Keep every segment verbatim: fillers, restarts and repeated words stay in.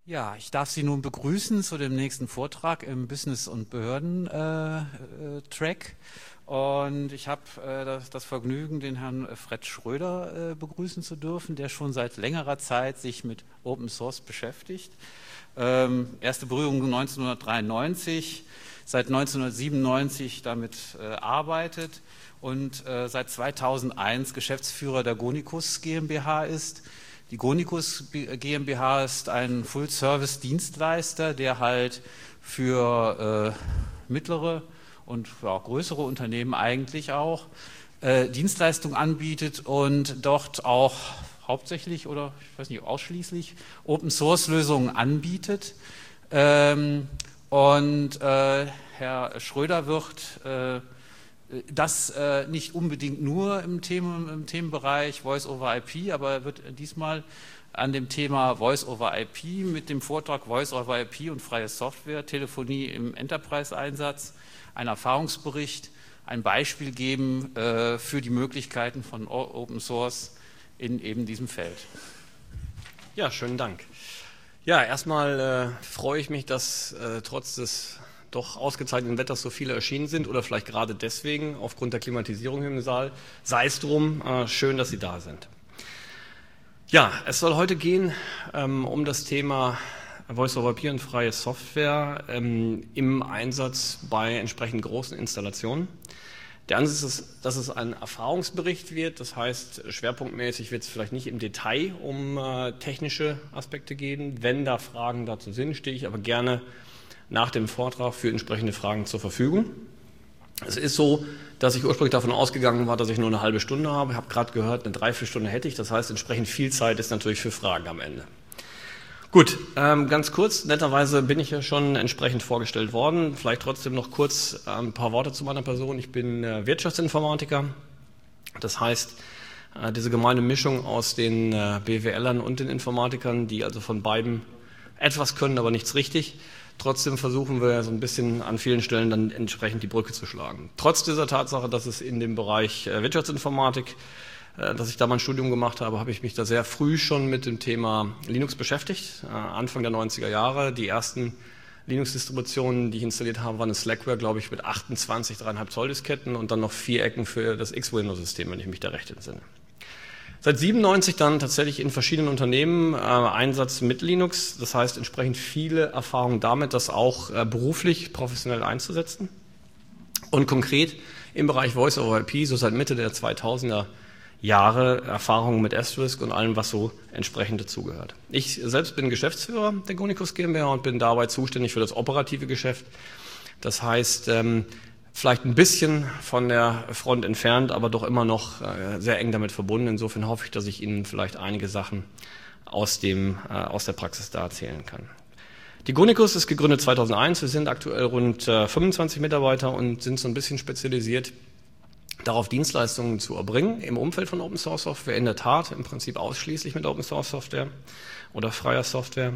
Ja, ich darf Sie nun begrüßen zu dem nächsten Vortrag im Business- und Behörden-Track. Und ich habe äh, das, das Vergnügen, den Herrn Fred Schröder äh, begrüßen zu dürfen, der schon seit längerer Zeit sich mit Open Source beschäftigt. Ähm, erste Berührung neunzehnhundertdreiundneunzig, seit neunzehnhundertsiebenundneunzig damit äh, arbeitet und äh, seit zweitausendeins Geschäftsführer der Gonicus GmbH ist. Die Gonicus GmbH ist ein Full-Service-Dienstleister, der halt für äh, mittlere und ja, größere Unternehmen eigentlich auch äh, Dienstleistungen anbietet und dort auch hauptsächlich oder ich weiß nicht ausschließlich Open-Source-Lösungen anbietet. Ähm, und äh, Herr Schröder wird äh, das äh, nicht unbedingt nur im, Themen, im Themenbereich Voice-over-I P, aber er wird diesmal an dem Thema Voice-over-I P mit dem Vortrag Voice-over-I P und freie Software, Telefonie im Enterprise-Einsatz, einen Erfahrungsbericht, ein Beispiel geben äh, für die Möglichkeiten von Open Source in eben diesem Feld. Ja, schönen Dank. Ja, erstmal äh, freue ich mich, dass äh, trotz des doch ausgezeichneten Wetters so viele erschienen sind oder vielleicht gerade deswegen aufgrund der Klimatisierung im Saal. Sei es drum, äh, schön, dass Sie da sind. Ja, es soll heute gehen ähm, um das Thema Voice-over-I P und freie Software ähm, im Einsatz bei entsprechend großen Installationen. Der Ansatz ist, dass es ein Erfahrungsbericht wird, das heißt, schwerpunktmäßig wird es vielleicht nicht im Detail um äh, technische Aspekte gehen. Wenn da Fragen dazu sind, stehe ich aber gerne nach dem Vortrag für entsprechende Fragen zur Verfügung. Es ist so, dass ich ursprünglich davon ausgegangen war, dass ich nur eine halbe Stunde habe. Ich habe gerade gehört, eine Dreiviertelstunde hätte ich. Das heißt, entsprechend viel Zeit ist natürlich für Fragen am Ende. Gut, ähm, ganz kurz, netterweise bin ich ja schon entsprechend vorgestellt worden. Vielleicht trotzdem noch kurz äh, ein paar Worte zu meiner Person. Ich bin äh, Wirtschaftsinformatiker. Das heißt, äh, diese gemeine Mischung aus den äh, B W Lern und den Informatikern, die also von beiden etwas können, aber nichts richtig. Trotzdem versuchen wir so ein bisschen an vielen Stellen dann entsprechend die Brücke zu schlagen. Trotz dieser Tatsache, dass es in dem Bereich Wirtschaftsinformatik, dass ich da mein Studium gemacht habe, habe ich mich da sehr früh schon mit dem Thema Linux beschäftigt. Anfang der neunziger Jahre, die ersten Linux-Distributionen, die ich installiert habe, waren eine Slackware, glaube ich, mit achtundzwanzig drei Komma fünf Zoll Disketten und dann noch vier Ecken für das X-Window-System, wenn ich mich da recht entsinne. Seit siebenundneunzig dann tatsächlich in verschiedenen Unternehmen äh, Einsatz mit Linux, das heißt entsprechend viele Erfahrungen damit, das auch äh, beruflich, professionell einzusetzen. Und konkret im Bereich Voice-over-I P, so seit Mitte der zweitausender Jahre Erfahrungen mit Asterisk und allem, was so entsprechend dazugehört. Ich selbst bin Geschäftsführer der Gonicus GmbH und bin dabei zuständig für das operative Geschäft. Das heißt, ähm, vielleicht ein bisschen von der Front entfernt, aber doch immer noch äh, sehr eng damit verbunden. Insofern hoffe ich, dass ich Ihnen vielleicht einige Sachen aus, dem, äh, aus der Praxis da erzählen kann. Die Gonicus ist gegründet zweitausendeins. Wir sind aktuell rund äh, fünfundzwanzig Mitarbeiter und sind so ein bisschen spezialisiert darauf, Dienstleistungen zu erbringen im Umfeld von Open Source Software. In der Tat im Prinzip ausschließlich mit Open Source Software oder freier Software.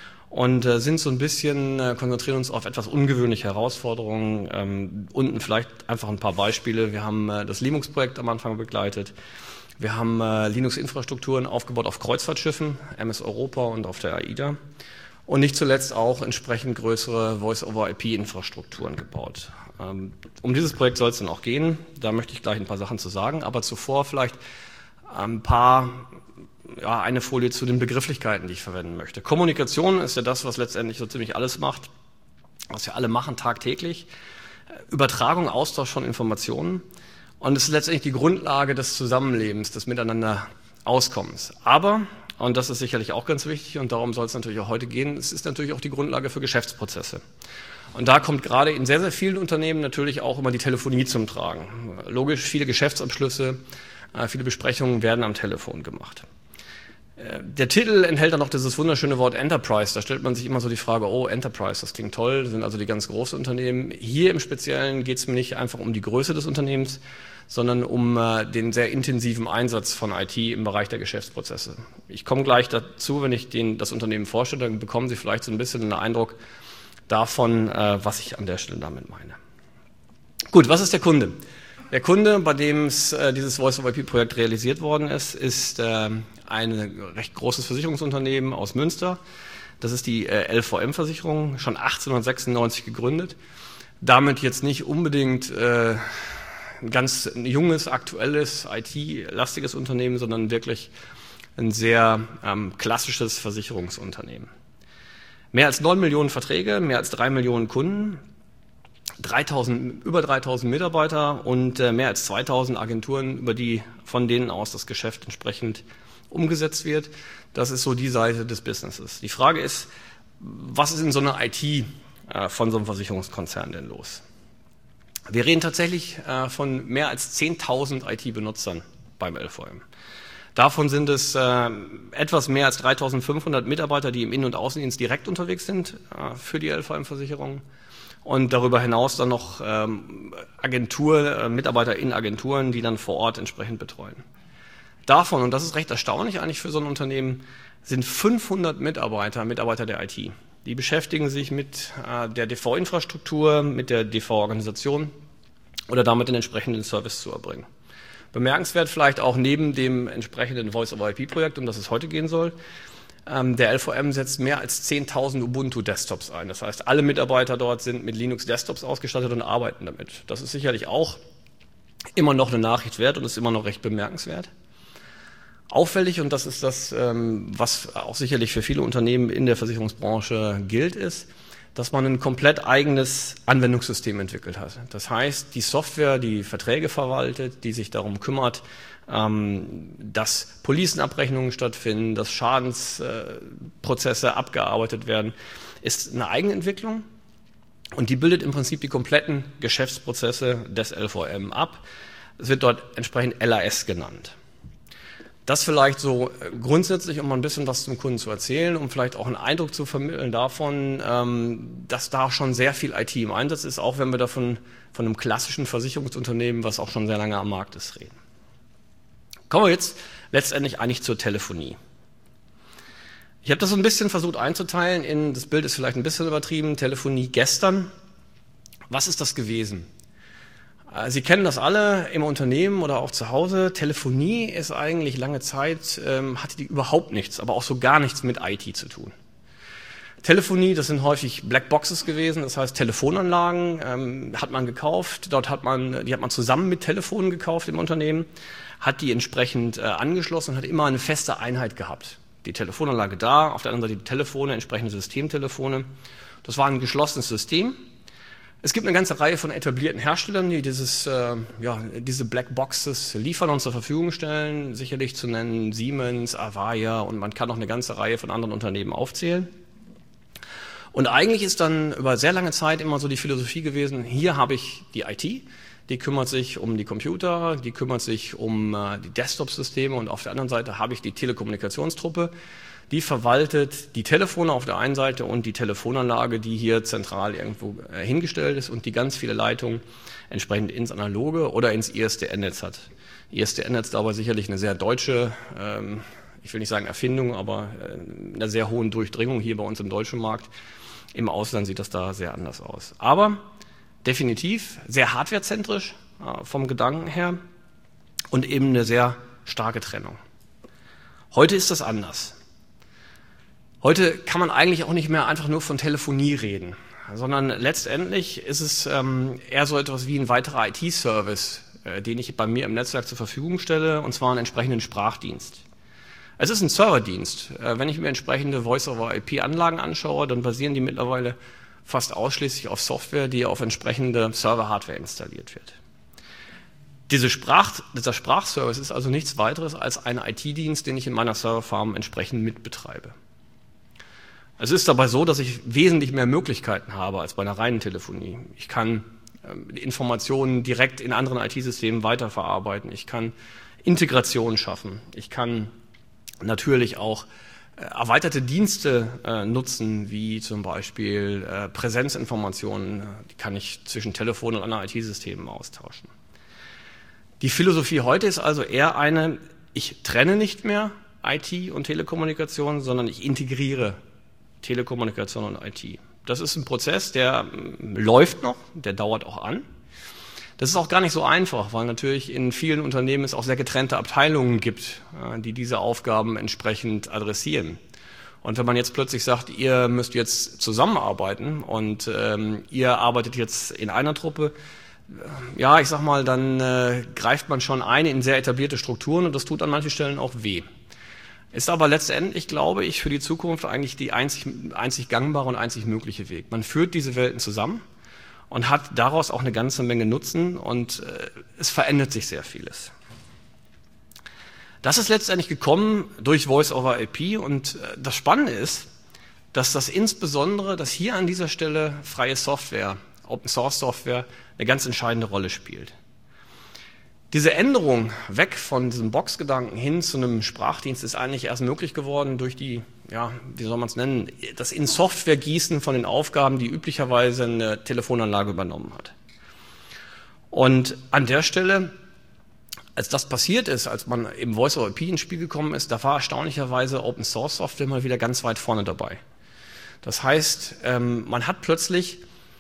Und äh, sind so ein bisschen, äh, konzentrieren uns auf etwas ungewöhnliche Herausforderungen. Ähm, unten vielleicht einfach ein paar Beispiele. Wir haben äh, das Linux-Projekt am Anfang begleitet. Wir haben äh, Linux-Infrastrukturen aufgebaut auf Kreuzfahrtschiffen, M S Europa und auf der AIDA. Und nicht zuletzt auch entsprechend größere Voice-over-I P-Infrastrukturen gebaut. Ähm, um dieses Projekt soll es dann auch gehen. Da möchte ich gleich ein paar Sachen zu sagen. Aber zuvor vielleicht ein paar... Ja, eine Folie zu den Begrifflichkeiten, die ich verwenden möchte. Kommunikation ist ja das, was letztendlich so ziemlich alles macht, was wir alle machen tagtäglich. Übertragung, Austausch von Informationen und es ist letztendlich die Grundlage des Zusammenlebens, des Miteinander Auskommens. Aber, und das ist sicherlich auch ganz wichtig und darum soll es natürlich auch heute gehen, es ist natürlich auch die Grundlage für Geschäftsprozesse. Und da kommt gerade in sehr, sehr vielen Unternehmen natürlich auch immer die Telefonie zum Tragen. Logisch, viele Geschäftsabschlüsse, viele Besprechungen werden am Telefon gemacht. Der Titel enthält dann noch dieses wunderschöne Wort Enterprise. Da stellt man sich immer so die Frage, oh, Enterprise, das klingt toll, das sind also die ganz großen Unternehmen. Hier im Speziellen geht es mir nicht einfach um die Größe des Unternehmens, sondern um äh, den sehr intensiven Einsatz von I T im Bereich der Geschäftsprozesse. Ich komme gleich dazu, wenn ich den, das Unternehmen vorstelle, dann bekommen Sie vielleicht so ein bisschen einen Eindruck davon, äh, was ich an der Stelle damit meine. Gut, was ist der Kunde? Der Kunde, bei dem äh, dieses Voice-over-I P-Projekt realisiert worden ist, ist äh, ein recht großes Versicherungsunternehmen aus Münster. Das ist die äh, L V M-Versicherung, schon achtzehnhundertsechsundneunzig gegründet. Damit jetzt nicht unbedingt äh, ein ganz junges, aktuelles, I T-lastiges Unternehmen, sondern wirklich ein sehr ähm, klassisches Versicherungsunternehmen. Mehr als neun Millionen Verträge, mehr als drei Millionen Kunden, dreitausend, über dreitausend Mitarbeiter und äh, mehr als zweitausend Agenturen, über die, von denen aus das Geschäft entsprechend umgesetzt wird. Das ist so die Seite des Businesses. Die Frage ist, was ist in so einer I T äh, von so einem Versicherungskonzern denn los? Wir reden tatsächlich äh, von mehr als zehntausend I T-Benutzern beim L V M. Davon sind es äh, etwas mehr als dreitausendfünfhundert Mitarbeiter, die im Innen- und Außendienst direkt unterwegs sind äh, für die L V M-Versicherung. Und darüber hinaus dann noch ähm, Agentur, äh, Mitarbeiter in Agenturen, die dann vor Ort entsprechend betreuen. Davon, und das ist recht erstaunlich eigentlich für so ein Unternehmen, sind fünfhundert Mitarbeiter, Mitarbeiter der I T. Die beschäftigen sich mit äh, der D V-Infrastruktur, mit der D V-Organisation oder damit den entsprechenden Service zu erbringen. Bemerkenswert vielleicht auch neben dem entsprechenden Voice-over-I P-Projekt, um das es heute gehen soll, ähm, der L V M setzt mehr als zehntausend Ubuntu-Desktops ein. Das heißt, alle Mitarbeiter dort sind mit Linux-Desktops ausgestattet und arbeiten damit. Das ist sicherlich auch immer noch eine Nachricht wert und ist immer noch recht bemerkenswert. Auffällig, und das ist das, ähm, was auch sicherlich für viele Unternehmen in der Versicherungsbranche gilt, ist, dass man ein komplett eigenes Anwendungssystem entwickelt hat. Das heißt, die Software, die Verträge verwaltet, die sich darum kümmert, ähm, dass Policenabrechnungen stattfinden, dass Schadensprozesse äh, abgearbeitet werden, ist eine Eigenentwicklung und die bildet im Prinzip die kompletten Geschäftsprozesse des L V M ab. Es wird dort entsprechend L A S genannt. Das vielleicht so grundsätzlich, um mal ein bisschen was zum Kunden zu erzählen, um vielleicht auch einen Eindruck zu vermitteln davon, dass da schon sehr viel I T im Einsatz ist, auch wenn wir davon von einem klassischen Versicherungsunternehmen, was auch schon sehr lange am Markt ist, reden. Kommen wir jetzt letztendlich eigentlich zur Telefonie. Ich habe das so ein bisschen versucht einzuteilen in, das Bild ist vielleicht ein bisschen übertrieben, Telefonie gestern. Was ist das gewesen? Sie kennen das alle im Unternehmen oder auch zu Hause. Telefonie ist eigentlich lange Zeit, ähm, hatte die überhaupt nichts, aber auch so gar nichts mit I T zu tun. Telefonie, das sind häufig Blackboxes gewesen, das heißt Telefonanlagen ähm, hat man gekauft. Dort hat man, die hat man zusammen mit Telefonen gekauft im Unternehmen, hat die entsprechend äh, angeschlossen und hat immer eine feste Einheit gehabt. Die Telefonanlage da, auf der anderen Seite die Telefone, entsprechende Systemtelefone. Das war ein geschlossenes System. Es gibt eine ganze Reihe von etablierten Herstellern, die dieses, äh, ja, diese Blackboxes liefern und zur Verfügung stellen. Sicherlich zu nennen Siemens, Avaya und man kann noch eine ganze Reihe von anderen Unternehmen aufzählen. Und eigentlich ist dann über sehr lange Zeit immer so die Philosophie gewesen, hier habe ich die I T, die kümmert sich um die Computer, die kümmert sich um äh, die Desktop-Systeme und auf der anderen Seite habe ich die Telekommunikationstruppe, die verwaltet die Telefone auf der einen Seite und die Telefonanlage, die hier zentral irgendwo äh, hingestellt ist und die ganz viele Leitungen entsprechend ins Analoge oder ins I S D N-Netz hat. I S D N-Netz ist dabei sicherlich eine sehr deutsche, ähm, ich will nicht sagen Erfindung, aber äh, einer sehr hohen Durchdringung hier bei uns im deutschen Markt. Im Ausland sieht das da sehr anders aus. Aber definitiv sehr hardwarezentrisch äh, vom Gedanken her und eben eine sehr starke Trennung. Heute ist das anders. Heute kann man eigentlich auch nicht mehr einfach nur von Telefonie reden, sondern letztendlich ist es ähm, eher so etwas wie ein weiterer I T-Service, äh, den ich bei mir im Netzwerk zur Verfügung stelle, und zwar einen entsprechenden Sprachdienst. Es ist ein Serverdienst. Äh, wenn ich mir entsprechende Voice-over-I P-Anlagen anschaue, dann basieren die mittlerweile fast ausschließlich auf Software, die auf entsprechende Server-Hardware installiert wird. Diese Sprach, dieser Sprachservice ist also nichts weiteres als ein I T-Dienst, den ich in meiner Serverfarm entsprechend mitbetreibe. Es ist dabei so, dass ich wesentlich mehr Möglichkeiten habe als bei einer reinen Telefonie. Ich kann ähm, Informationen direkt in anderen I T-Systemen weiterverarbeiten. Ich kann Integration schaffen. Ich kann natürlich auch äh, erweiterte Dienste äh, nutzen, wie zum Beispiel äh, Präsenzinformationen. Die kann ich zwischen Telefon und anderen I T-Systemen austauschen. Die Philosophie heute ist also eher eine, ich trenne nicht mehr I T und Telekommunikation, sondern ich integriere Telekommunikation und I T. Das ist ein Prozess, der läuft noch, der dauert auch an. Das ist auch gar nicht so einfach, weil natürlich in vielen Unternehmen es auch sehr getrennte Abteilungen gibt, die diese Aufgaben entsprechend adressieren. Und wenn man jetzt plötzlich sagt, ihr müsst jetzt zusammenarbeiten und ähm, ihr arbeitet jetzt in einer Truppe, ja, ich sag mal, dann äh, greift man schon ein in sehr etablierte Strukturen und das tut an manchen Stellen auch weh. Ist aber letztendlich, glaube ich, für die Zukunft eigentlich die einzig, einzig gangbare und einzig mögliche Weg. Man führt diese Welten zusammen und hat daraus auch eine ganze Menge Nutzen und äh, es verändert sich sehr vieles. Das ist letztendlich gekommen durch Voice-over-I P und das Spannende ist, dass das insbesondere, dass hier an dieser Stelle freie Software, Open-Source-Software eine ganz entscheidende Rolle spielt. Diese Änderung weg von diesem Box-Gedanken hin zu einem Sprachdienst ist eigentlich erst möglich geworden durch die, ja, wie soll man es nennen, das in Software gießen von den Aufgaben, die üblicherweise eine Telefonanlage übernommen hat. Und an der Stelle, als das passiert ist, als man im Voice-over-I P ins Spiel gekommen ist, da war erstaunlicherweise Open-Source-Software mal wieder ganz weit vorne dabei. Das heißt, man hat plötzlich,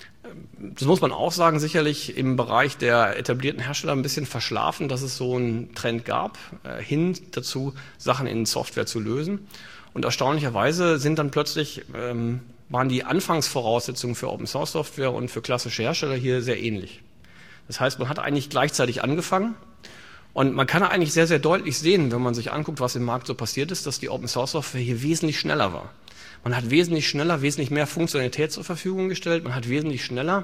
das muss man auch sagen, sicherlich im Bereich der etablierten Hersteller ein bisschen verschlafen, dass es so einen Trend gab, hin dazu, Sachen in Software zu lösen. Und erstaunlicherweise sind dann plötzlich, waren die Anfangsvoraussetzungen für Open-Source-Software und für klassische Hersteller hier sehr ähnlich. Das heißt, man hat eigentlich gleichzeitig angefangen. Und man kann eigentlich sehr, sehr deutlich sehen, wenn man sich anguckt, was im Markt so passiert ist, dass die Open-Source-Software hier wesentlich schneller war. Man hat wesentlich schneller, wesentlich mehr Funktionalität zur Verfügung gestellt. Man hat wesentlich schneller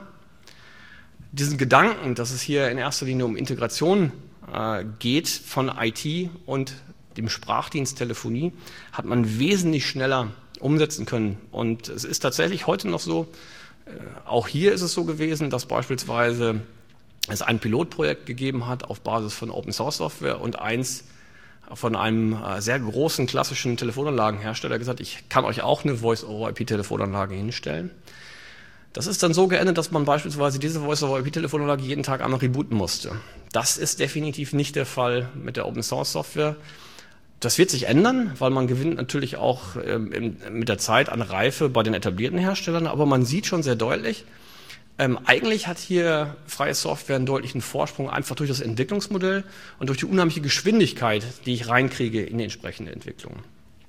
diesen Gedanken, dass es hier in erster Linie um Integration äh, geht von I T und dem Sprachdienst Telefonie, hat man wesentlich schneller umsetzen können. Und es ist tatsächlich heute noch so, äh, auch hier ist es so gewesen, dass beispielsweise es ein Pilotprojekt gegeben hat auf Basis von Open-Source-Software und eins von einem sehr großen klassischen Telefonanlagenhersteller gesagt, ich kann euch auch eine Voice-over-I P-Telefonanlage hinstellen. Das ist dann so geendet, dass man beispielsweise diese Voice-over-I P-Telefonanlage jeden Tag einmal rebooten musste. Das ist definitiv nicht der Fall mit der Open-Source-Software. Das wird sich ändern, weil man gewinnt natürlich auch ähm, mit der Zeit an Reife bei den etablierten Herstellern, aber man sieht schon sehr deutlich, Ähm, eigentlich hat hier freie Software einen deutlichen Vorsprung, einfach durch das Entwicklungsmodell und durch die unheimliche Geschwindigkeit, die ich reinkriege in die entsprechende Entwicklung.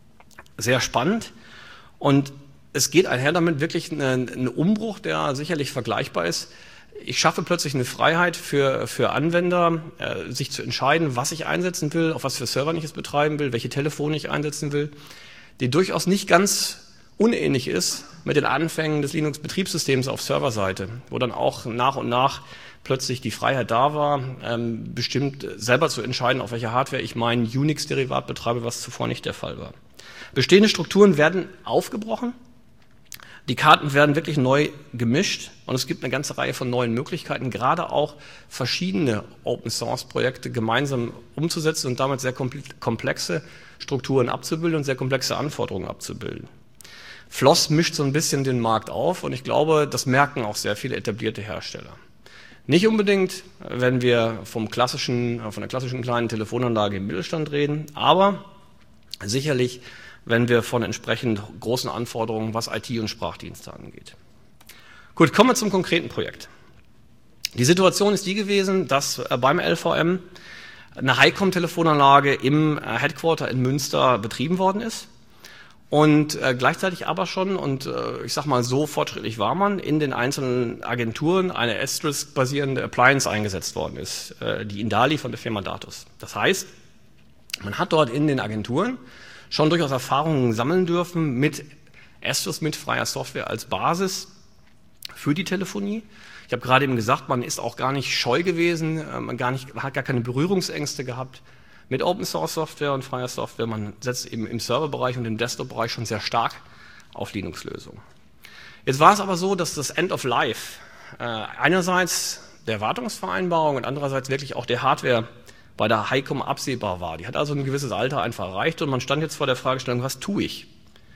Sehr spannend und es geht einher damit wirklich ein Umbruch, der sicherlich vergleichbar ist. Ich schaffe plötzlich eine Freiheit für, für Anwender, äh, sich zu entscheiden, was ich einsetzen will, auf was für Server ich es betreiben will, welche Telefone ich einsetzen will, die durchaus nicht ganz unähnlich ist mit den Anfängen des Linux-Betriebssystems auf Serverseite, wo dann auch nach und nach plötzlich die Freiheit da war, ähm, bestimmt selber zu entscheiden, auf welche Hardware ich mein Unix-Derivat betreibe, was zuvor nicht der Fall war. Bestehende Strukturen werden aufgebrochen, die Karten werden wirklich neu gemischt und es gibt eine ganze Reihe von neuen Möglichkeiten, gerade auch verschiedene Open-Source-Projekte gemeinsam umzusetzen und damit sehr komplexe Strukturen abzubilden und sehr komplexe Anforderungen abzubilden. Floss mischt so ein bisschen den Markt auf und ich glaube, das merken auch sehr viele etablierte Hersteller. Nicht unbedingt, wenn wir vom klassischen, von der klassischen kleinen Telefonanlage im Mittelstand reden, aber sicherlich, wenn wir von entsprechend großen Anforderungen, was I T und Sprachdienste angeht. Gut, kommen wir zum konkreten Projekt. Die Situation ist die gewesen, dass beim L V M eine HiCom-Telefonanlage im Headquarter in Münster betrieben worden ist. Und äh, gleichzeitig aber schon, und äh, ich sag mal so fortschrittlich war man, in den einzelnen Agenturen eine Asterisk-basierende Appliance eingesetzt worden ist, äh, die Indali von der Firma Datus. Das heißt, man hat dort in den Agenturen schon durchaus Erfahrungen sammeln dürfen mit Asterisk, mit freier Software als Basis für die Telefonie. Ich habe gerade eben gesagt, man ist auch gar nicht scheu gewesen, äh, man gar nicht, hat gar keine Berührungsängste gehabt mit Open-Source-Software und freier Software. Man setzt eben im Serverbereich und im Desktop-Bereich schon sehr stark auf Linux-Lösungen. Jetzt war es aber so, dass das End of Life äh, einerseits der Wartungsvereinbarung und andererseits wirklich auch der Hardware bei der HiCom absehbar war. Die hat also ein gewisses Alter einfach erreicht und man stand jetzt vor der Fragestellung, was tue ich?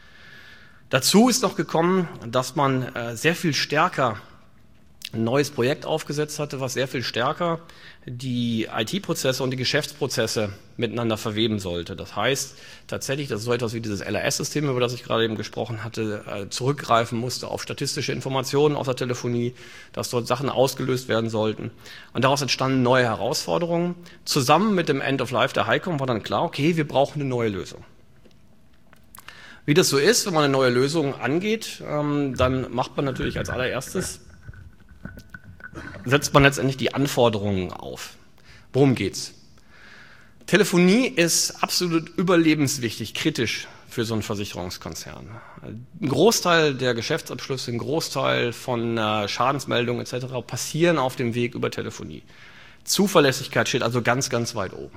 Dazu ist noch gekommen, dass man äh, sehr viel stärker ein neues Projekt aufgesetzt hatte, was sehr viel stärker die I T-Prozesse und die Geschäftsprozesse miteinander verweben sollte. Das heißt tatsächlich, dass so etwas wie dieses L R S-System, über das ich gerade eben gesprochen hatte, zurückgreifen musste auf statistische Informationen aus der Telefonie, dass dort Sachen ausgelöst werden sollten. Und daraus entstanden neue Herausforderungen. Zusammen mit dem End of Life der HiCom war dann klar, okay, wir brauchen eine neue Lösung. Wie das so ist, wenn man eine neue Lösung angeht, ähm, dann macht man natürlich als allererstes, setzt man letztendlich die Anforderungen auf. Worum geht's? Telefonie ist absolut überlebenswichtig, kritisch für so einen Versicherungskonzern. Ein Großteil der Geschäftsabschlüsse, ein Großteil von äh, Schadensmeldungen et cetera passieren auf dem Weg über Telefonie. Zuverlässigkeit steht also ganz, ganz weit oben.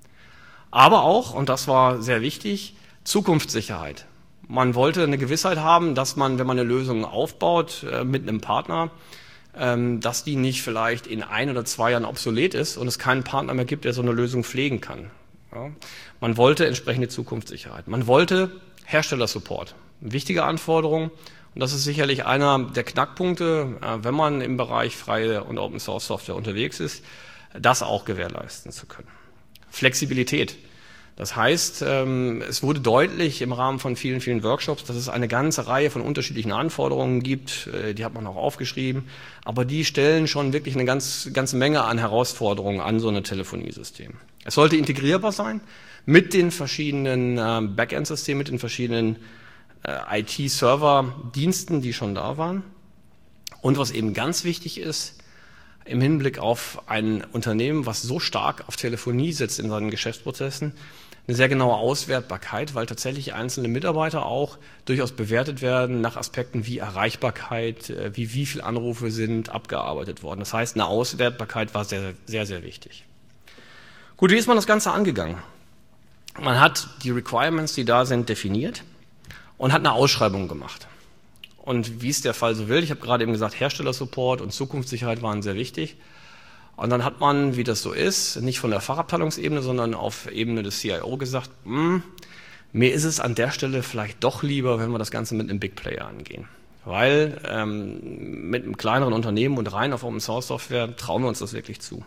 Aber auch, und das war sehr wichtig, Zukunftssicherheit. Man wollte eine Gewissheit haben, dass man, wenn man eine Lösung aufbaut äh, mit einem Partner, ähm, dass die nicht vielleicht in ein oder zwei Jahren obsolet ist und es keinen Partner mehr gibt, der so eine Lösung pflegen kann. Ja. Man wollte entsprechende Zukunftssicherheit. Man wollte Herstellersupport. Eine wichtige Anforderung. Und das ist sicherlich einer der Knackpunkte, äh, wenn man im Bereich freie und Open Source Software unterwegs ist, das auch gewährleisten zu können. Flexibilität. Das heißt, es wurde deutlich im Rahmen von vielen, vielen Workshops, dass es eine ganze Reihe von unterschiedlichen Anforderungen gibt, die hat man auch aufgeschrieben, aber die stellen schon wirklich eine ganz, ganze Menge an Herausforderungen an so ein Telefoniesystem. Es sollte integrierbar sein mit den verschiedenen Backend-Systemen, mit den verschiedenen I T-Server-Diensten, die schon da waren. Und was eben ganz wichtig ist, im Hinblick auf ein Unternehmen, was so stark auf Telefonie setzt in seinen Geschäftsprozessen, eine sehr genaue Auswertbarkeit, weil tatsächlich einzelne Mitarbeiter auch durchaus bewertet werden nach Aspekten wie Erreichbarkeit, wie wie viele Anrufe sind abgearbeitet worden. Das heißt, eine Auswertbarkeit war sehr, sehr, sehr wichtig. Gut, wie ist man das Ganze angegangen? Man hat die Requirements, die da sind, definiert und hat eine Ausschreibung gemacht. Und wie es der Fall so will, ich habe gerade eben gesagt, Herstellersupport und Zukunftssicherheit waren sehr wichtig. Und dann hat man, wie das so ist, nicht von der Fachabteilungsebene, sondern auf Ebene des C I O gesagt, mir ist es an der Stelle vielleicht doch lieber, wenn wir das Ganze mit einem Big Player angehen. Weil ähm, mit einem kleineren Unternehmen und rein auf Open Source Software trauen wir uns das wirklich zu.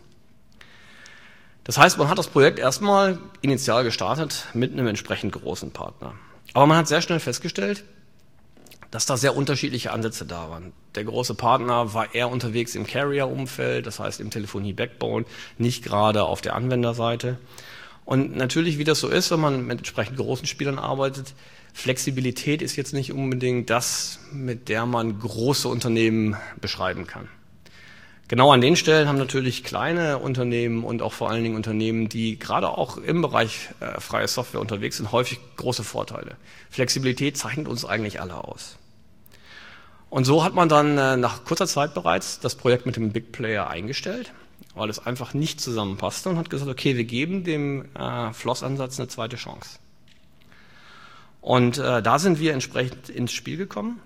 Das heißt, man hat das Projekt erstmal initial gestartet mit einem entsprechend großen Partner. Aber man hat sehr schnell festgestellt, dass da sehr unterschiedliche Ansätze da waren. Der große Partner war eher unterwegs im Carrier-Umfeld, das heißt im Telefonie-Backbone, nicht gerade auf der Anwenderseite. Und natürlich, wie das so ist, wenn man mit entsprechend großen Spielern arbeitet, Flexibilität ist jetzt nicht unbedingt das, mit der man große Unternehmen beschreiben kann. Genau an den Stellen haben natürlich kleine Unternehmen und auch vor allen Dingen Unternehmen, die gerade auch im Bereich äh, freie Software unterwegs sind, häufig große Vorteile. Flexibilität zeichnet uns eigentlich alle aus. Und so hat man dann äh, nach kurzer Zeit bereits das Projekt mit dem Big Player eingestellt, weil es einfach nicht zusammenpasste und hat gesagt, okay, wir geben dem äh, Floss-Ansatz eine zweite Chance. Und äh, da sind wir entsprechend ins Spiel gekommen.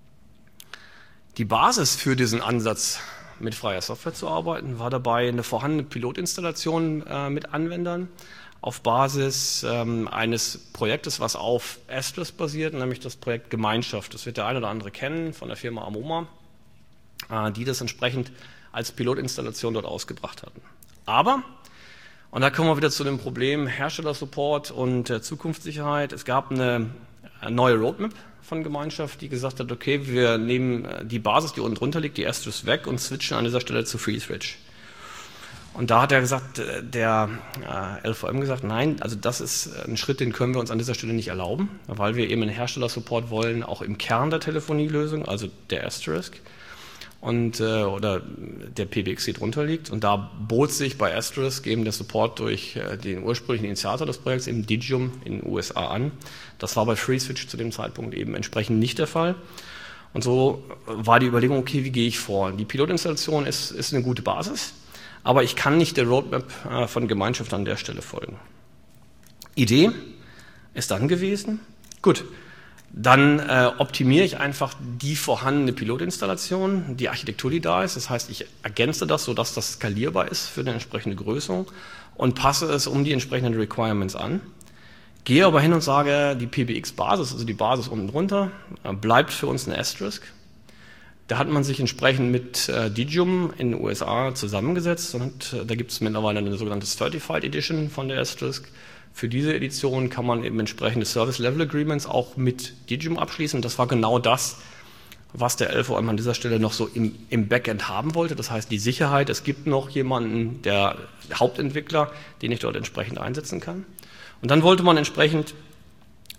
Die Basis für diesen Ansatz, mit freier Software zu arbeiten, war dabei eine vorhandene Pilotinstallation äh, mit Anwendern auf Basis ähm, eines Projektes, was auf Asterisk basiert, nämlich das Projekt Gemeinschaft. Das wird der eine oder andere kennen von der Firma Amoma, äh, die das entsprechend als Pilotinstallation dort ausgebracht hatten. Aber, und da kommen wir wieder zu dem Problem Herstellersupport und äh, Zukunftssicherheit, es gab eine, eine neue Roadmap von Gemeinschaft, die gesagt hat, okay, wir nehmen die Basis, die unten drunter liegt, die Asterisk weg und switchen an dieser Stelle zu FreeSwitch. Und da hat er gesagt, der äh, L V M gesagt, nein, also das ist ein Schritt, den können wir uns an dieser Stelle nicht erlauben, weil wir eben einen Herstellersupport wollen, auch im Kern der Telefonielösung, also der Asterisk und äh, oder der P B X, die drunter liegt. Und da bot sich bei Asterisk eben der Support durch äh, den ursprünglichen Initiator des Projekts, eben Digium in den U S A an. Das war bei FreeSwitch zu dem Zeitpunkt eben entsprechend nicht der Fall. Und so war die Überlegung, okay, wie gehe ich vor? Die Pilotinstallation ist, ist eine gute Basis, aber ich kann nicht der Roadmap äh, von Gemeinschaft an der Stelle folgen. Idee ist dann gewesen, gut, dann äh, optimiere ich einfach die vorhandene Pilotinstallation, die Architektur, die da ist. Das heißt, ich ergänze das, sodass das skalierbar ist für eine entsprechende Größe und passe es um die entsprechenden Requirements an. Gehe aber hin und sage, die P B X-Basis, also die Basis unten drunter, äh, bleibt für uns ein Asterisk. Da hat man sich entsprechend mit äh, Digium in den U S A zusammengesetzt und äh, da gibt es mittlerweile eine sogenannte Certified Edition von der Asterisk. Für diese Edition kann man eben entsprechende Service-Level-Agreements auch mit Digium abschließen. Das war genau das, was der L V M an dieser Stelle noch so im, im Backend haben wollte. Das heißt, die Sicherheit, es gibt noch jemanden, der Hauptentwickler, den ich dort entsprechend einsetzen kann. Und dann wollte man entsprechend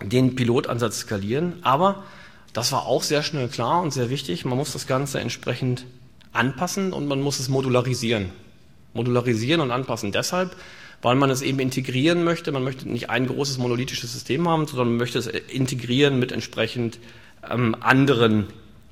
den Pilotansatz skalieren, aber das war auch sehr schnell klar und sehr wichtig. Man muss das Ganze entsprechend anpassen und man muss es modularisieren. Modularisieren und anpassen deshalb, weil man es eben integrieren möchte. Man möchte nicht ein großes monolithisches System haben, sondern man möchte es integrieren mit entsprechend ähm, anderen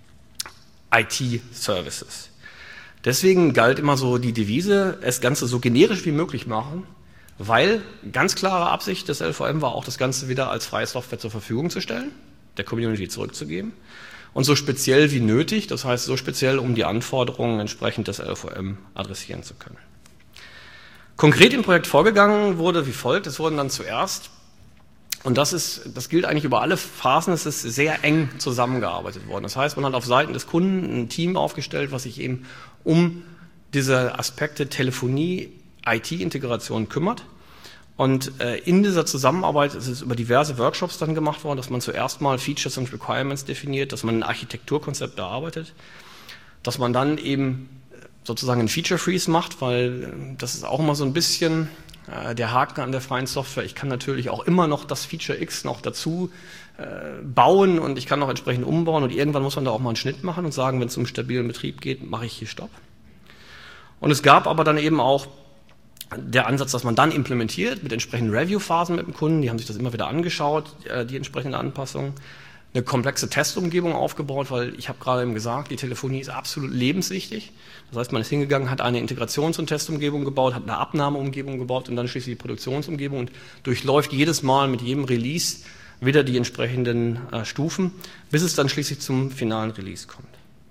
I T-Services. Deswegen galt immer so die Devise, das Ganze so generisch wie möglich machen, weil ganz klare Absicht des L V M war auch, das Ganze wieder als freie Software zur Verfügung zu stellen, der Community zurückzugeben und so speziell wie nötig, das heißt so speziell, um die Anforderungen entsprechend des L V M adressieren zu können. Konkret im Projekt vorgegangen wurde wie folgt, es wurden dann zuerst, und das ist, das gilt eigentlich über alle Phasen, es ist sehr eng zusammengearbeitet worden. Das heißt, man hat auf Seiten des Kunden ein Team aufgestellt, was sich eben um diese Aspekte Telefonie, I T-Integration kümmert. Und äh, in dieser Zusammenarbeit ist es über diverse Workshops dann gemacht worden, dass man zuerst mal Features und Requirements definiert, dass man ein Architekturkonzept erarbeitet, dass man dann eben sozusagen ein Feature Freeze macht, weil äh, das ist auch immer so ein bisschen äh, der Haken an der freien Software. Ich kann natürlich auch immer noch das Feature X noch dazu äh, bauen und ich kann noch entsprechend umbauen und irgendwann muss man da auch mal einen Schnitt machen und sagen, wenn es um stabilen Betrieb geht, mache ich hier Stopp. Und es gab aber dann eben auch der Ansatz, dass man dann implementiert mit entsprechenden Review-Phasen mit dem Kunden, die haben sich das immer wieder angeschaut, die entsprechende Anpassung, eine komplexe Testumgebung aufgebaut, weil ich habe gerade eben gesagt, die Telefonie ist absolut lebenswichtig. Das heißt, man ist hingegangen, hat eine Integrations- und Testumgebung gebaut, hat eine Abnahmeumgebung gebaut und dann schließlich die Produktionsumgebung und durchläuft jedes Mal mit jedem Release wieder die entsprechenden äh, Stufen, bis es dann schließlich zum finalen Release kommt.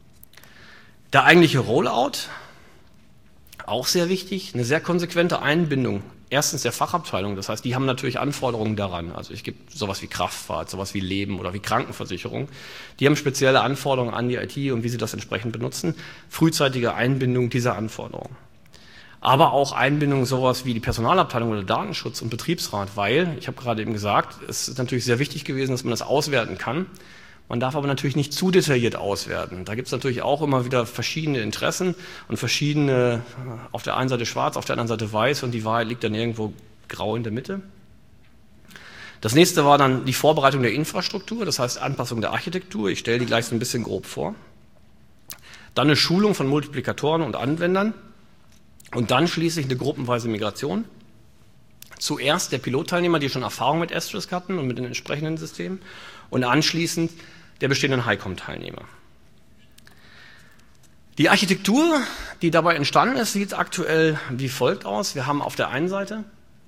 Der eigentliche Rollout, auch sehr wichtig, eine sehr konsequente Einbindung. Erstens der Fachabteilung, das heißt, die haben natürlich Anforderungen daran. Also es gibt sowas wie Kraftfahrt, sowas wie Leben oder wie Krankenversicherung. Die haben spezielle Anforderungen an die I T und wie sie das entsprechend benutzen. Frühzeitige Einbindung dieser Anforderungen. Aber auch Einbindung sowas wie die Personalabteilung oder Datenschutz und Betriebsrat, weil, ich habe gerade eben gesagt, es ist natürlich sehr wichtig gewesen, dass man das auswerten kann. Man darf aber natürlich nicht zu detailliert auswerten. Da gibt es natürlich auch immer wieder verschiedene Interessen und verschiedene, auf der einen Seite schwarz, auf der anderen Seite weiß und die Wahrheit liegt dann irgendwo grau in der Mitte. Das nächste war dann die Vorbereitung der Infrastruktur, das heißt Anpassung der Architektur. Ich stelle die gleich so ein bisschen grob vor. Dann eine Schulung von Multiplikatoren und Anwendern und dann schließlich eine gruppenweise Migration. Zuerst der Pilotteilnehmer, die schon Erfahrung mit Asterisk hatten und mit den entsprechenden Systemen und anschließend der bestehenden HiCom-Teilnehmer. Die Architektur, die dabei entstanden ist, sieht aktuell wie folgt aus. Wir haben auf der einen Seite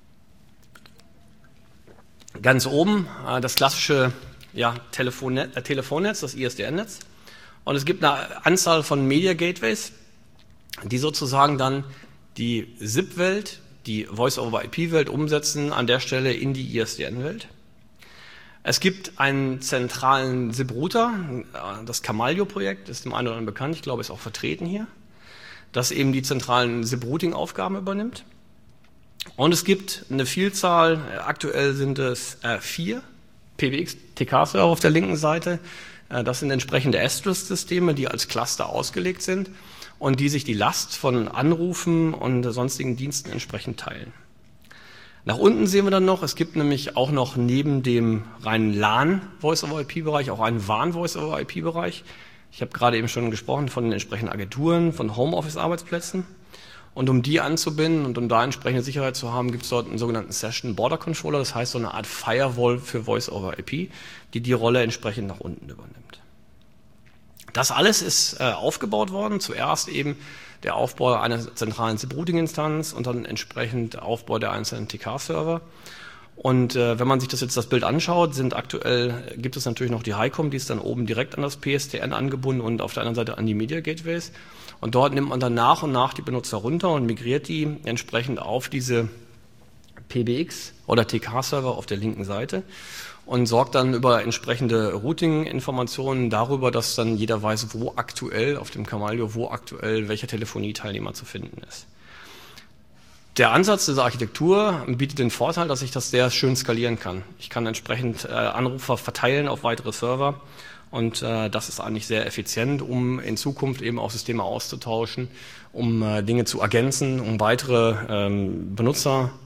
ganz oben äh, das klassische ja, Telefonnet, äh, Telefonnetz, das I S D N-Netz. Und es gibt eine Anzahl von Media Gateways, die sozusagen dann die S I P-Welt, die Voice-over-I P-Welt umsetzen an der Stelle in die I S D N-Welt. Es gibt einen zentralen S I P-Router, das Camalio-Projekt, ist dem einen oder anderen bekannt, ich glaube, ist auch vertreten hier, das eben die zentralen S I P-Routing-Aufgaben übernimmt. Und es gibt eine Vielzahl, aktuell sind es äh, vier P B X-T K-Server auf der linken Seite. Äh, das sind entsprechende Asterisk-Systeme, die als Cluster ausgelegt sind und die sich die Last von Anrufen und sonstigen Diensten entsprechend teilen. Nach unten sehen wir dann noch, es gibt nämlich auch noch neben dem reinen LAN-Voice-over-I P-Bereich auch einen W A N-Voice-over-I P-Bereich. Ich habe gerade eben schon gesprochen von den entsprechenden Agenturen, von Homeoffice-Arbeitsplätzen. Und um die anzubinden und um da entsprechende Sicherheit zu haben, gibt es dort einen sogenannten Session Border Controller, das heißt so eine Art Firewall für Voice-over-I P, die die Rolle entsprechend nach unten übernimmt. Das alles ist äh, aufgebaut worden, zuerst eben der Aufbau einer zentralen S I P-Routing-Instanz und dann entsprechend Aufbau der einzelnen T K-Server. Und äh, wenn man sich das jetzt das Bild anschaut, sind aktuell, gibt es natürlich noch die HiCom, die ist dann oben direkt an das P S T N angebunden und auf der anderen Seite an die Media Gateways. Und dort nimmt man dann nach und nach die Benutzer runter und migriert die entsprechend auf diese P B X oder T K-Server auf der linken Seite und sorgt dann über entsprechende Routing-Informationen darüber, dass dann jeder weiß, wo aktuell auf dem Camalio, wo aktuell welcher Telefonieteilnehmer zu finden ist. Der Ansatz dieser Architektur bietet den Vorteil, dass ich das sehr schön skalieren kann. Ich kann entsprechend äh, Anrufer verteilen auf weitere Server und äh, das ist eigentlich sehr effizient, um in Zukunft eben auch Systeme auszutauschen, um äh, Dinge zu ergänzen, um weitere ähm, Benutzer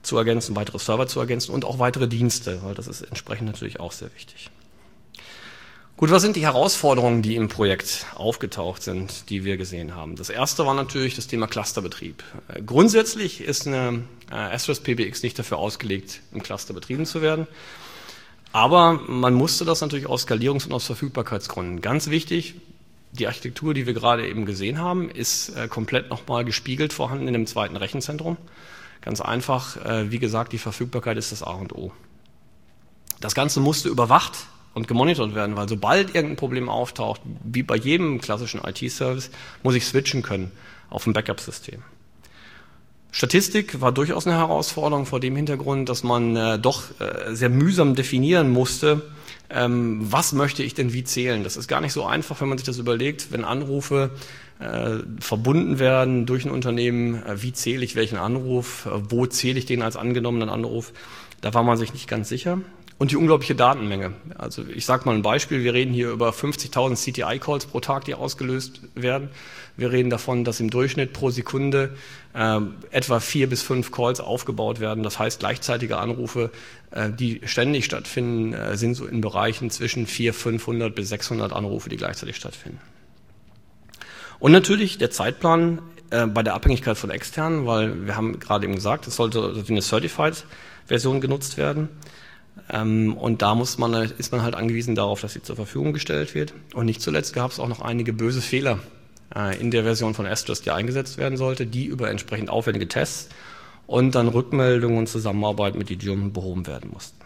zu ergänzen, weitere Server zu ergänzen und auch weitere Dienste, weil das ist entsprechend natürlich auch sehr wichtig. Gut, was sind die Herausforderungen, die im Projekt aufgetaucht sind, die wir gesehen haben? Das erste war natürlich das Thema Clusterbetrieb. Grundsätzlich ist eine Astros P B X nicht dafür ausgelegt, im Cluster betrieben zu werden. Aber man musste das natürlich aus Skalierungs- und aus Verfügbarkeitsgründen. Ganz wichtig, die Architektur, die wir gerade eben gesehen haben, ist komplett nochmal gespiegelt vorhanden in dem zweiten Rechenzentrum. Ganz einfach, wie gesagt, die Verfügbarkeit ist das A und O. Das Ganze musste überwacht und gemonitort werden, weil sobald irgendein Problem auftaucht, wie bei jedem klassischen I T-Service, muss ich switchen können auf ein Backup-System. Statistik war durchaus eine Herausforderung vor dem Hintergrund, dass man äh, doch äh, sehr mühsam definieren musste, ähm, was möchte ich denn wie zählen. Das ist gar nicht so einfach, wenn man sich das überlegt, wenn Anrufe äh, verbunden werden durch ein Unternehmen, äh, wie zähle ich welchen Anruf, äh, wo zähle ich den als angenommenen Anruf, da war man sich nicht ganz sicher. Und die unglaubliche Datenmenge. Also ich sage mal ein Beispiel, wir reden hier über fünfzigtausend C T I-Calls pro Tag, die ausgelöst werden. Wir reden davon, dass im Durchschnitt pro Sekunde äh, etwa vier bis fünf Calls aufgebaut werden. Das heißt, gleichzeitige Anrufe, äh, die ständig stattfinden, äh, sind so in Bereichen zwischen vierhundert, fünfhundert bis sechshundert Anrufe, die gleichzeitig stattfinden. Und natürlich der Zeitplan äh, bei der Abhängigkeit von externen, weil wir haben gerade eben gesagt, es sollte eine Certified-Version genutzt werden. Und da muss man, ist man halt angewiesen darauf, dass sie zur Verfügung gestellt wird. Und nicht zuletzt gab es auch noch einige böse Fehler in der Version von Astros, die eingesetzt werden sollte, die über entsprechend aufwendige Tests und dann Rückmeldungen und Zusammenarbeit mit Digium behoben werden mussten.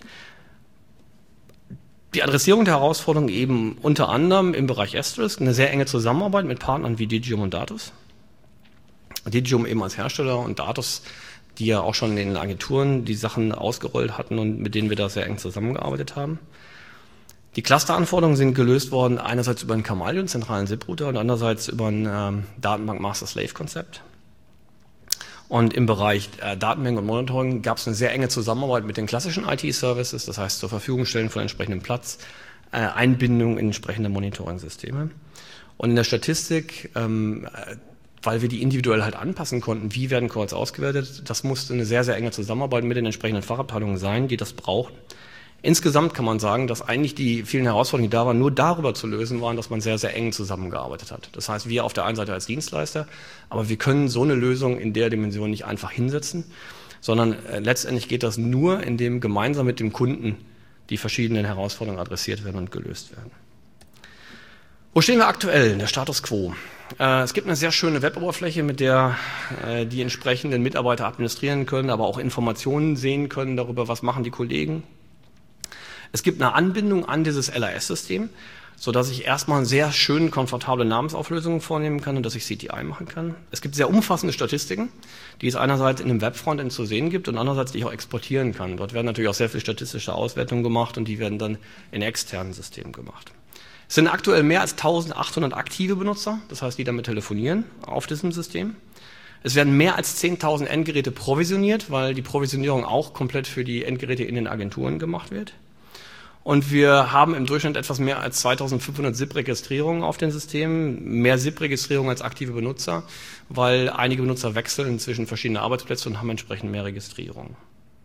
Die Adressierung der Herausforderungen eben unter anderem im Bereich Astros, eine sehr enge Zusammenarbeit mit Partnern wie Digium und Datus. Digium eben als Hersteller und Datus, die ja auch schon in den Agenturen die Sachen ausgerollt hatten und mit denen wir da sehr eng zusammengearbeitet haben. Die Clusteranforderungen sind gelöst worden, einerseits über einen Chameleon, zentralen ZIP-Router, und andererseits über ein ähm, Datenbank-Master-Slave-Konzept. Und im Bereich äh, Datenbank und Monitoring gab es eine sehr enge Zusammenarbeit mit den klassischen I T-Services, das heißt zur Verfügung stellen von entsprechendem Platz, äh, Einbindung in entsprechende Monitoring-Systeme. Und in der Statistik, ähm, weil wir die individuell halt anpassen konnten, wie werden Calls ausgewertet, das musste eine sehr, sehr enge Zusammenarbeit mit den entsprechenden Fachabteilungen sein, die das brauchten. Insgesamt kann man sagen, dass eigentlich die vielen Herausforderungen, die da waren, nur darüber zu lösen waren, dass man sehr, sehr eng zusammengearbeitet hat. Das heißt, wir auf der einen Seite als Dienstleister, aber wir können so eine Lösung in der Dimension nicht einfach hinsetzen, sondern äh, letztendlich geht das nur, indem gemeinsam mit dem Kunden die verschiedenen Herausforderungen adressiert werden und gelöst werden. Wo stehen wir aktuell? Der Status Quo. Äh, es gibt eine sehr schöne Weboberfläche, mit der äh, die entsprechenden Mitarbeiter administrieren können, aber auch Informationen sehen können darüber, was machen die Kollegen. Es gibt eine Anbindung an dieses L A S-System, sodass ich erstmal sehr schön komfortable Namensauflösungen vornehmen kann und dass ich C T I machen kann. Es gibt sehr umfassende Statistiken, die es einerseits in dem Webfrontend zu sehen gibt und andererseits die ich auch exportieren kann. Dort werden natürlich auch sehr viele statistische Auswertungen gemacht und die werden dann in externen Systemen gemacht. Es sind aktuell mehr als eintausendachthundert aktive Benutzer, das heißt, die damit telefonieren auf diesem System. Es werden mehr als zehntausend Endgeräte provisioniert, weil die Provisionierung auch komplett für die Endgeräte in den Agenturen gemacht wird. Und wir haben im Durchschnitt etwas mehr als zweitausendfünfhundert S I P-Registrierungen auf den Systemen, mehr S I P-Registrierungen als aktive Benutzer, weil einige Benutzer wechseln zwischen verschiedene Arbeitsplätze und haben entsprechend mehr Registrierungen.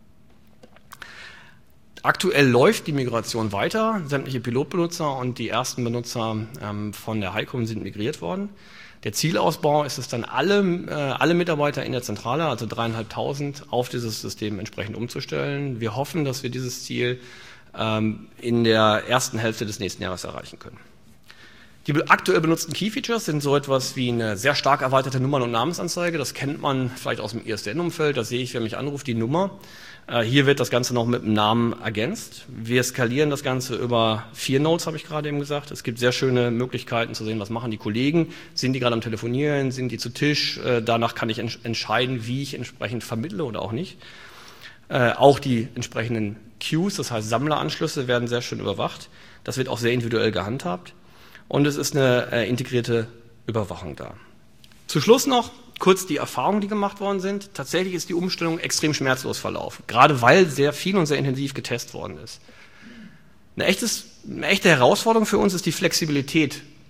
Aktuell läuft die Migration weiter, sämtliche Pilotbenutzer und die ersten Benutzer ähm, von der HighCom sind migriert worden. Der Zielausbau ist es dann, alle, äh, alle Mitarbeiter in der Zentrale, also dreieinhalbtausend, auf dieses System entsprechend umzustellen. Wir hoffen, dass wir dieses Ziel ähm, in der ersten Hälfte des nächsten Jahres erreichen können. Die aktuell benutzten Key-Features sind so etwas wie eine sehr stark erweiterte Nummern- und Namensanzeige. Das kennt man vielleicht aus dem I S D N-Umfeld. Da sehe ich, wer mich anruft, die Nummer. Hier wird das Ganze noch mit dem Namen ergänzt. Wir skalieren das Ganze über vier Nodes, habe ich gerade eben gesagt. Es gibt sehr schöne Möglichkeiten zu sehen, was machen die Kollegen. Sind die gerade am Telefonieren? Sind die zu Tisch? Danach kann ich entscheiden, wie ich entsprechend vermittle oder auch nicht. Auch die entsprechenden Queues, das heißt Sammleranschlüsse, werden sehr schön überwacht. Das wird auch sehr individuell gehandhabt. Und es ist eine integrierte Überwachung da. Zu Schluss noch kurz die Erfahrungen, die gemacht worden sind. Tatsächlich ist die Umstellung extrem schmerzlos verlaufen, gerade weil sehr viel und sehr intensiv getestet worden ist. Eine, echtes, eine echte Herausforderung für uns ist die Flexibilität,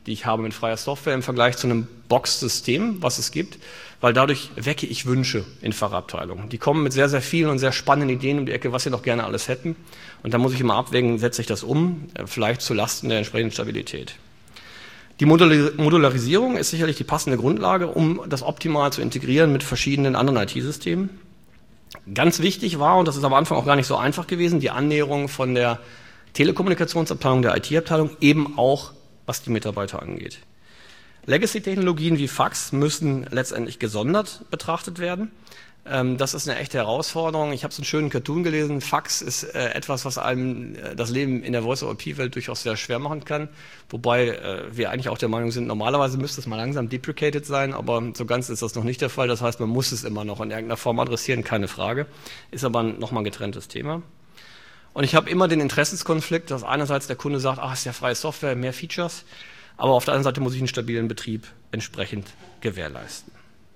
die ich habe mit freier Software im Vergleich zu einem Box-System, was es gibt, weil dadurch wecke ich Wünsche in Fachabteilungen. Die kommen mit sehr, sehr vielen und sehr spannenden Ideen um die Ecke, was sie doch gerne alles hätten. Und da muss ich immer abwägen, setze ich das um, vielleicht zu Lasten der entsprechenden Stabilität. Die Modularisierung ist sicherlich die passende Grundlage, um das optimal zu integrieren mit verschiedenen anderen I T-Systemen. Ganz wichtig war, und das ist am Anfang auch gar nicht so einfach gewesen, die Annäherung von der Telekommunikationsabteilung, der I T-Abteilung, eben auch was die Mitarbeiter angeht. Legacy-Technologien wie Fax müssen letztendlich gesondert betrachtet werden. Das ist eine echte Herausforderung. Ich habe so einen schönen Cartoon gelesen. Fax ist äh, etwas, was einem äh, das Leben in der Voice-over-I P-Welt durchaus sehr schwer machen kann. Wobei äh, wir eigentlich auch der Meinung sind, normalerweise müsste es mal langsam deprecated sein, aber so ganz ist das noch nicht der Fall. Das heißt, man muss es immer noch in irgendeiner Form adressieren, keine Frage. Ist aber nochmal ein getrenntes Thema. Und ich habe immer den Interessenskonflikt, dass einerseits der Kunde sagt, ach, ist ja freie Software, mehr Features, aber auf der anderen Seite muss ich einen stabilen Betrieb entsprechend gewährleisten.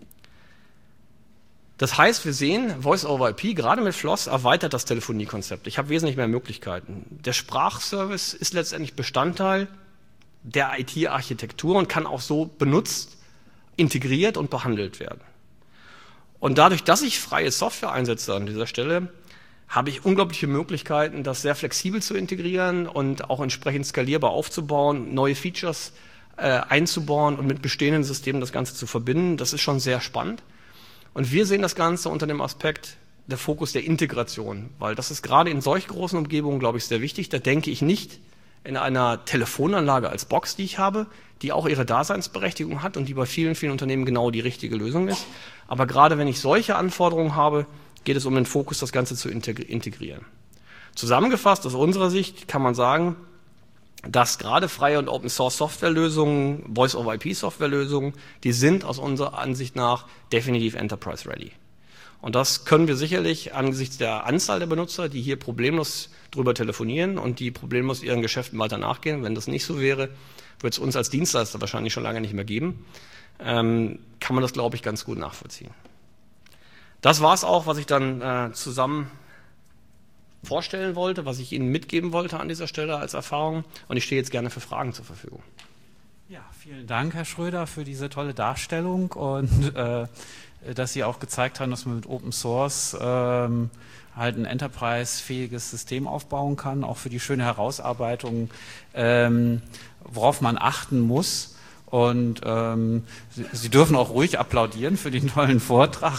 Das heißt, wir sehen, Voice-over-I P, gerade mit Floss, erweitert das Telefoniekonzept. Ich habe wesentlich mehr Möglichkeiten. Der Sprachservice ist letztendlich Bestandteil der I T-Architektur und kann auch so benutzt, integriert und behandelt werden. Und dadurch, dass ich freie Software einsetze an dieser Stelle, habe ich unglaubliche Möglichkeiten, das sehr flexibel zu integrieren und auch entsprechend skalierbar aufzubauen, neue Features äh, einzubauen und mit bestehenden Systemen das Ganze zu verbinden. Das ist schon sehr spannend. Und wir sehen das Ganze unter dem Aspekt der Fokus der Integration, weil das ist gerade in solch großen Umgebungen, glaube ich, sehr wichtig. Da denke ich nicht in einer Telefonanlage als Box, die ich habe, die auch ihre Daseinsberechtigung hat und die bei vielen, vielen Unternehmen genau die richtige Lösung ist. Aber gerade wenn ich solche Anforderungen habe, geht es um den Fokus, das Ganze zu integrieren. Zusammengefasst aus unserer Sicht kann man sagen, dass gerade freie und Open-Source-Softwarelösungen, Voice-over-I P-Softwarelösungen, die sind aus unserer Ansicht nach definitiv Enterprise-ready. Und das können wir sicherlich angesichts der Anzahl der Benutzer, die hier problemlos drüber telefonieren und die problemlos ihren Geschäften weiter nachgehen. Wenn das nicht so wäre, wird es uns als Dienstleister wahrscheinlich schon lange nicht mehr geben. Ähm, kann man das, glaube ich, ganz gut nachvollziehen. Das war es auch, was ich dann äh, zusammen vorstellen wollte, was ich Ihnen mitgeben wollte an dieser Stelle als Erfahrung. Und ich stehe jetzt gerne für Fragen zur Verfügung. Ja, vielen Dank, Herr Schröder, für diese tolle Darstellung und äh, dass Sie auch gezeigt haben, dass man mit Open Source ähm, halt ein Enterprise-fähiges System aufbauen kann, auch für die schöne Herausarbeitung, ähm, worauf man achten muss. Und ähm, Sie, Sie dürfen auch ruhig applaudieren für den tollen Vortrag.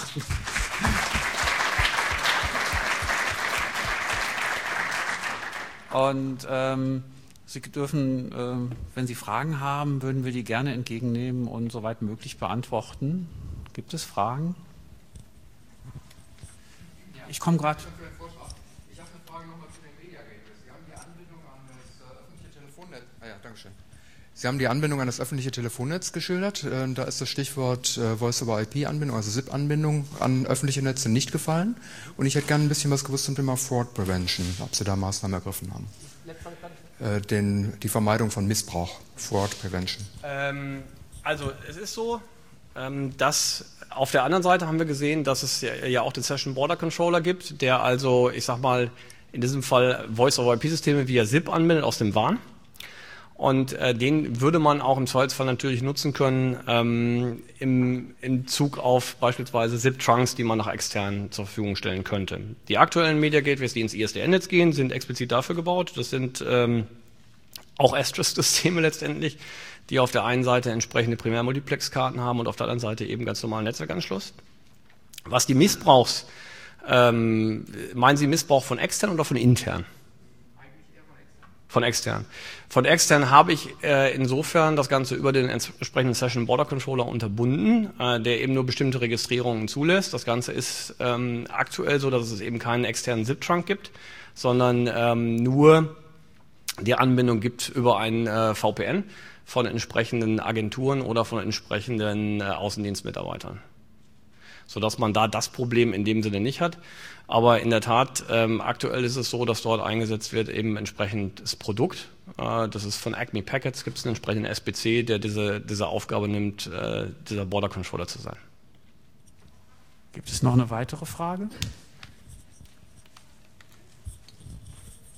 Und ähm, Sie dürfen, äh, wenn Sie Fragen haben, würden wir die gerne entgegennehmen und soweit möglich beantworten. Gibt es Fragen? Ja. Ich komme gerade. Ich habe eine Frage nochmal zu den Media Gateways. Sie haben die Anbindung an das äh, öffentliche Telefonnetz. Ah ja, danke schön. Sie haben die Anbindung an das öffentliche Telefonnetz geschildert. Äh, da ist das Stichwort äh, Voice-over-I P-Anbindung, also S I P-Anbindung an öffentliche Netze nicht gefallen. Und ich hätte gerne ein bisschen was gewusst zum Thema Fraud Prevention, ob Sie da Maßnahmen ergriffen haben. Äh, den, die Vermeidung von Missbrauch, Fraud Prevention. Ähm, also es ist so, ähm, dass auf der anderen Seite haben wir gesehen, dass es ja, ja auch den Session Border Controller gibt, der also, ich sag mal, in diesem Fall Voice-over-I P-Systeme via S I P anbindet aus dem W A N. Und äh, den würde man auch im Zweifelsfall natürlich nutzen können ähm, im, im Zug auf beispielsweise S I P-Trunks, die man nach extern zur Verfügung stellen könnte. Die aktuellen Media Gateways, die ins I S D N-Netz gehen, sind explizit dafür gebaut. Das sind ähm, auch Asterisk-Systeme letztendlich, die auf der einen Seite entsprechende Primärmultiplex-Karten haben und auf der anderen Seite eben ganz normalen Netzwerkanschluss. Was die Missbrauchs, ähm, meinen Sie Missbrauch von extern oder von intern? Von extern. Von extern habe ich äh, insofern das Ganze über den entsprechenden Session Border Controller unterbunden, äh, der eben nur bestimmte Registrierungen zulässt. Das Ganze ist ähm, aktuell so, dass es eben keinen externen S I P-Trunk gibt, sondern ähm, nur die Anbindung gibt über einen äh, V P N von entsprechenden Agenturen oder von entsprechenden äh, Außendienstmitarbeitern, sodass man da das Problem in dem Sinne nicht hat. Aber in der Tat, ähm, aktuell ist es so, dass dort eingesetzt wird eben entsprechend das Produkt. Äh, das ist von Acme Packets, gibt es einen entsprechenden S P C, der diese, diese Aufgabe nimmt, äh, dieser Border Controller zu sein. Gibt es noch eine weitere Frage?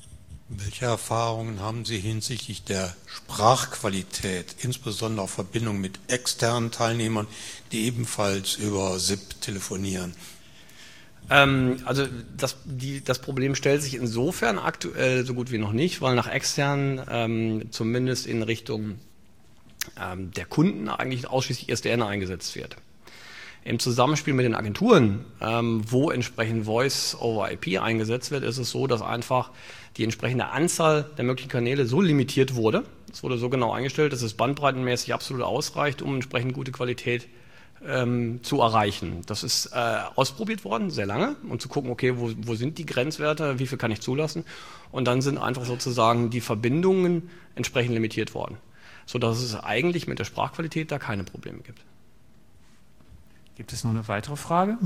Welche Erfahrungen haben Sie hinsichtlich der Sprachqualität, insbesondere auf Verbindung mit externen Teilnehmern, die ebenfalls über S I P telefonieren? Ähm, also das, die, das Problem stellt sich insofern aktuell so gut wie noch nicht, weil nach externen, ähm, zumindest in Richtung ähm, der Kunden, eigentlich ausschließlich I S D N eingesetzt wird. Im Zusammenspiel mit den Agenturen, ähm, wo entsprechend Voice over I P eingesetzt wird, ist es so, dass einfach die entsprechende Anzahl der möglichen Kanäle so limitiert wurde. Es wurde so genau eingestellt, dass es bandbreitenmäßig absolut ausreicht, um entsprechend gute Qualität ähm, zu erreichen. Das ist äh, ausprobiert worden, sehr lange, um zu gucken, okay, wo, wo sind die Grenzwerte, wie viel kann ich zulassen? Und dann sind einfach sozusagen die Verbindungen entsprechend limitiert worden, sodass es eigentlich mit der Sprachqualität da keine Probleme gibt. Gibt es noch eine weitere Frage?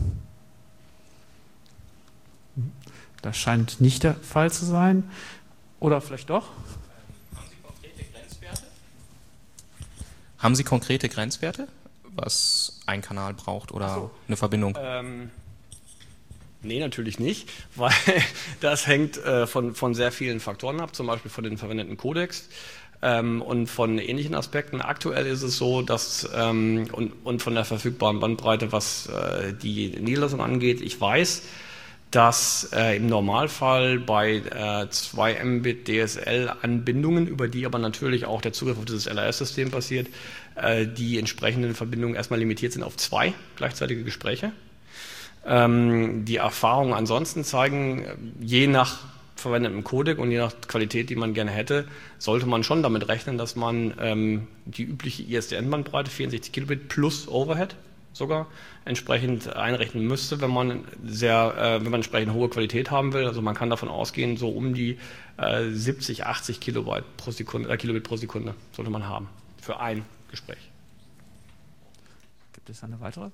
Das scheint nicht der Fall zu sein. Oder vielleicht doch? Haben Sie konkrete Grenzwerte? Haben Sie konkrete Grenzwerte, was ein Kanal braucht oder so, eine Verbindung? Ähm, nee, natürlich nicht, weil das hängt äh, von, von sehr vielen Faktoren ab, zum Beispiel von den verwendeten Codecs. Ähm, und von ähnlichen Aspekten. Aktuell ist es so, dass ähm, und, und von der verfügbaren Bandbreite, was äh, die Niederlassung angeht, ich weiß, dass äh, im Normalfall bei äh, zwei Mbit D S L-Anbindungen, über die aber natürlich auch der Zugriff auf dieses L R S-System passiert, äh, die entsprechenden Verbindungen erstmal limitiert sind auf zwei gleichzeitige Gespräche. Ähm, die Erfahrungen ansonsten zeigen, je nach verwendetem Codec und je nach Qualität, die man gerne hätte, sollte man schon damit rechnen, dass man ähm, die übliche I S D N-Bandbreite, vierundsechzig Kilobit plus Overhead sogar, entsprechend einrechnen müsste, wenn man sehr, äh, wenn man entsprechend hohe Qualität haben will. Also man kann davon ausgehen, so um die äh, siebzig, achtzig Kilobyte pro Sekunde, äh, Kilobit pro Sekunde sollte man haben für ein Gespräch. Gibt es eine weitere?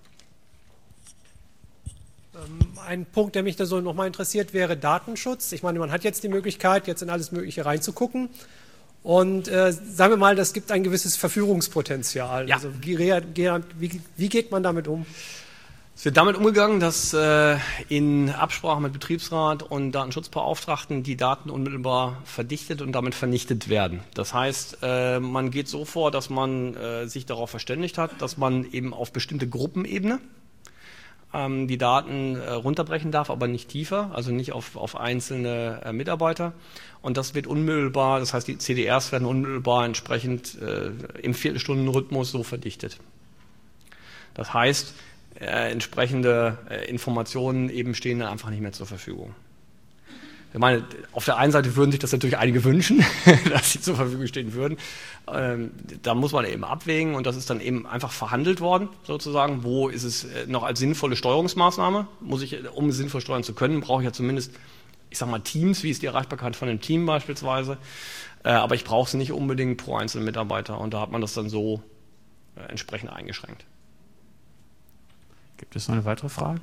Ein Punkt, der mich da so nochmal interessiert, wäre Datenschutz. Ich meine, man hat jetzt die Möglichkeit, jetzt in alles Mögliche reinzugucken. Und äh, sagen wir mal, das gibt ein gewisses Verführungspotenzial. Ja. Also wie, wie, wie geht man damit um? Es wird damit umgegangen, dass äh, in Absprache mit Betriebsrat und Datenschutzbeauftragten die Daten unmittelbar verdichtet und damit vernichtet werden. Das heißt, äh, man geht so vor, dass man äh, sich darauf verständigt hat, dass man eben auf bestimmte Gruppenebene ähm, die Daten äh, runterbrechen darf, aber nicht tiefer, also nicht auf, auf einzelne äh, Mitarbeiter. Und das wird unmittelbar, das heißt, die C D Rs werden unmittelbar entsprechend äh, im Viertelstundenrhythmus so verdichtet. Das heißt, Äh, entsprechende äh, Informationen eben stehen dann einfach nicht mehr zur Verfügung. Ich meine, auf der einen Seite würden sich das natürlich einige wünschen, dass sie zur Verfügung stehen würden. Ähm, da muss man eben abwägen und das ist dann eben einfach verhandelt worden, sozusagen. Wo ist es äh, noch als sinnvolle Steuerungsmaßnahme? Muss ich, um sinnvoll steuern zu können, brauche ich ja zumindest, ich sag mal, Teams, wie ist die Erreichbarkeit von einem Team beispielsweise. Äh, aber ich brauche sie nicht unbedingt pro einzelnen Mitarbeiter und da hat man das dann so äh, entsprechend eingeschränkt. Gibt es noch eine weitere Frage?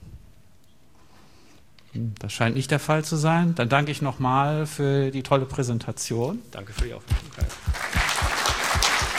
Das scheint nicht der Fall zu sein. Dann danke ich nochmal für die tolle Präsentation. Danke für die Aufmerksamkeit.